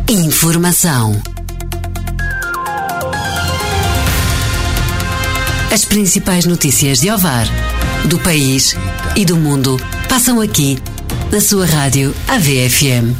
Informação. As principais notícias de Ovar, do país e do mundo passam aqui, na sua rádio AVFM.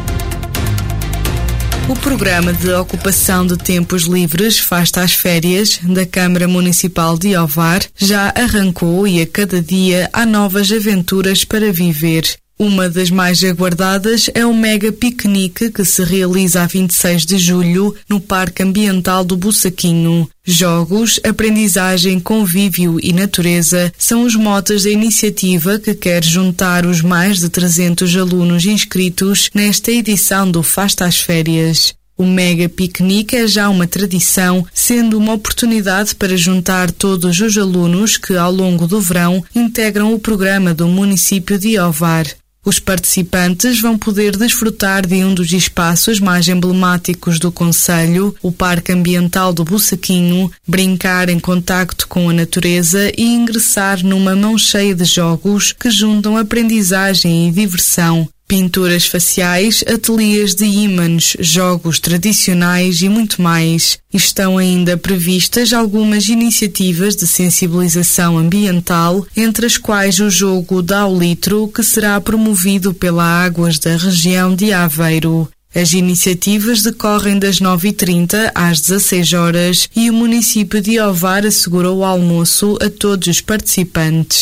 O programa de ocupação de tempos livres Fasta às Férias da Câmara Municipal de Ovar já arrancou e a cada dia há novas aventuras para viver. Uma das mais aguardadas é o mega piquenique que se realiza a 26 de julho no Parque Ambiental do Bussaquinho. Jogos, aprendizagem, convívio e natureza são os motes da iniciativa que quer juntar os mais de 300 alunos inscritos nesta edição do Fasta às Férias. O mega piquenique é já uma tradição, sendo uma oportunidade para juntar todos os alunos que, ao longo do verão, integram o programa do município de Ovar. Os participantes vão poder desfrutar de um dos espaços mais emblemáticos do concelho, o Parque Ambiental do Bussaquinho, brincar em contacto com a natureza e ingressar numa mão cheia de jogos que juntam aprendizagem e diversão. Pinturas faciais, ateliês de ímãs, jogos tradicionais e muito mais. Estão ainda previstas algumas iniciativas de sensibilização ambiental, entre as quais o jogo Dá o Litro, que será promovido pela Águas da região de Aveiro. As iniciativas decorrem das 9h30 às 16 horas e o município de Ovar assegurou o almoço a todos os participantes.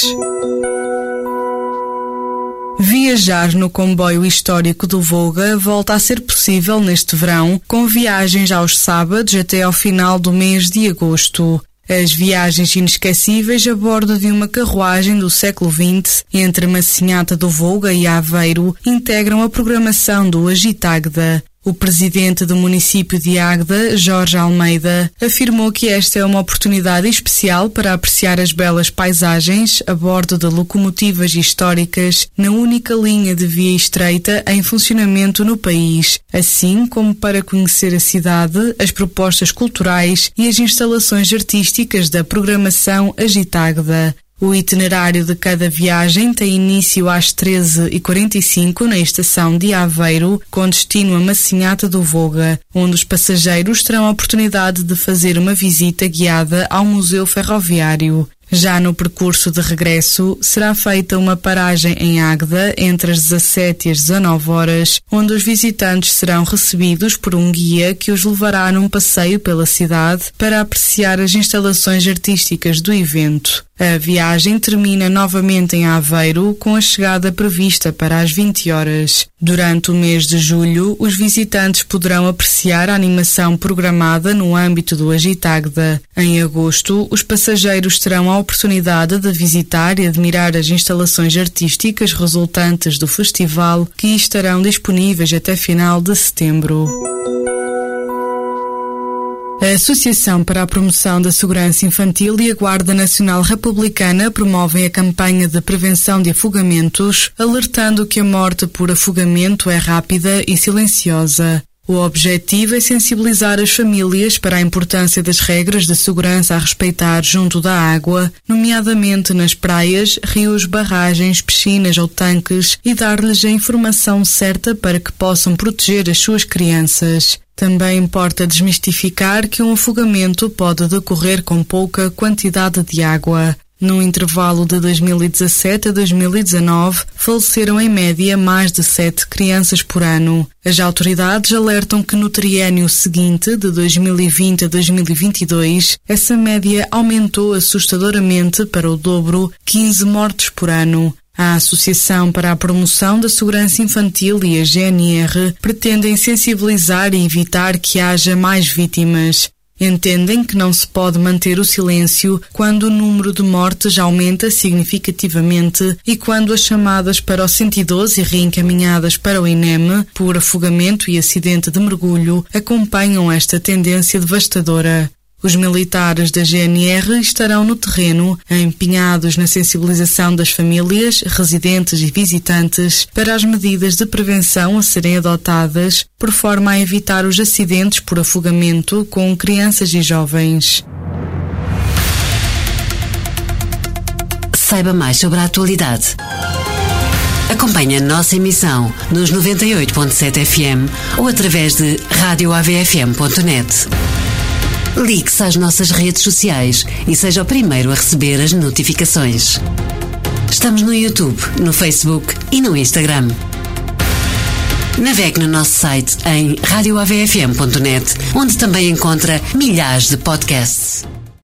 Viajar no comboio histórico do Voga volta a ser possível neste verão, com viagens aos sábados até ao final do mês de agosto. As viagens inesquecíveis a bordo de uma carruagem do século XX entre Massinhata do Voga e Aveiro integram a programação do Agitagda. O presidente do município de Águeda, Jorge Almeida, afirmou que esta é uma oportunidade especial para apreciar as belas paisagens a bordo de locomotivas históricas na única linha de via estreita em funcionamento no país, assim como para conhecer a cidade, as propostas culturais e as instalações artísticas da programação Agitagda. O itinerário de cada viagem tem início às 13h45 na estação de Aveiro, com destino a Massinhata do Voga, onde os passageiros terão a oportunidade de fazer uma visita guiada ao Museu Ferroviário. Já no percurso de regresso, será feita uma paragem em Águeda entre as 17 e as 19 horas, onde os visitantes serão recebidos por um guia que os levará num passeio pela cidade para apreciar as instalações artísticas do evento. A viagem termina novamente em Aveiro, com a chegada prevista para as 20 horas. Durante o mês de julho, os visitantes poderão apreciar a animação programada no âmbito do Agitagda. Em agosto, os passageiros terão a oportunidade de visitar e admirar as instalações artísticas resultantes do festival, que estarão disponíveis até final de setembro. A Associação para a Promoção da Segurança Infantil e a Guarda Nacional Republicana promovem a campanha de prevenção de afogamentos, alertando que a morte por afogamento é rápida e silenciosa. O objetivo é sensibilizar as famílias para a importância das regras de segurança a respeitar junto da água, nomeadamente nas praias, rios, barragens, piscinas ou tanques, e dar-lhes a informação certa para que possam proteger as suas crianças. Também importa desmistificar que um afogamento pode decorrer com pouca quantidade de água. No intervalo de 2017 a 2019, faleceram em média mais de 7 crianças por ano. As autoridades alertam que no triênio seguinte, de 2020 a 2022, essa média aumentou assustadoramente para o dobro, 15 mortes por ano. A Associação para a Promoção da Segurança Infantil e a GNR pretendem sensibilizar e evitar que haja mais vítimas. Entendem que não se pode manter o silêncio quando o número de mortes aumenta significativamente e quando as chamadas para o 112 e reencaminhadas para o INEM por afogamento e acidente de mergulho acompanham esta tendência devastadora. Os militares da GNR estarão no terreno, empenhados na sensibilização das famílias, residentes e visitantes para as medidas de prevenção a serem adotadas, por forma a evitar os acidentes por afogamento com crianças e jovens. Saiba mais sobre a atualidade. Acompanhe a nossa emissão nos 98.7 FM ou através de radioavfm.net. Ligue-se às nossas redes sociais e seja o primeiro a receber as notificações. Estamos no YouTube, no Facebook e no Instagram. Navegue no nosso site em radioavfm.net, onde também encontra milhares de podcasts.